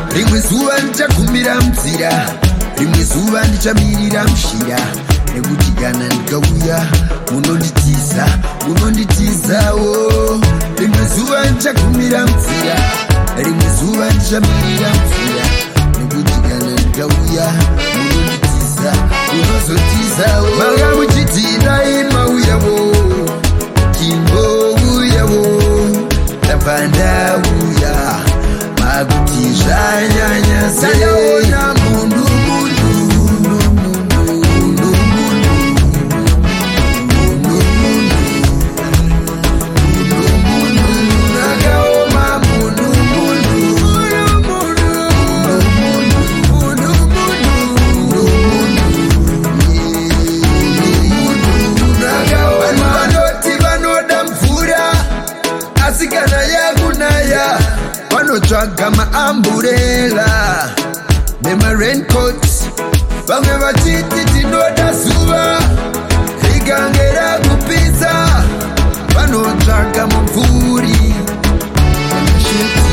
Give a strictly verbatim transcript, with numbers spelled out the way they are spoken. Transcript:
rimwe zuva ndichakumira munzira, rimwe zuva ndichamirira mushira, nekuti kana ndikauya munonditiza munonditizawo. Rimwe zuva ndichakumira munzira, rimwe zuva ndichamirira mushira, nekuti kana ndikauya munonditiza munozotizawo. Manga muchiti dai mauyawo timbouyawo, ndabva ndauya makuti zvanyanya seona mundu mundu vanotsvaga maamburela nemarencoats, vamwe vachiti tinoda zuva rigange rakupisa, vanotsvaga mumvuri.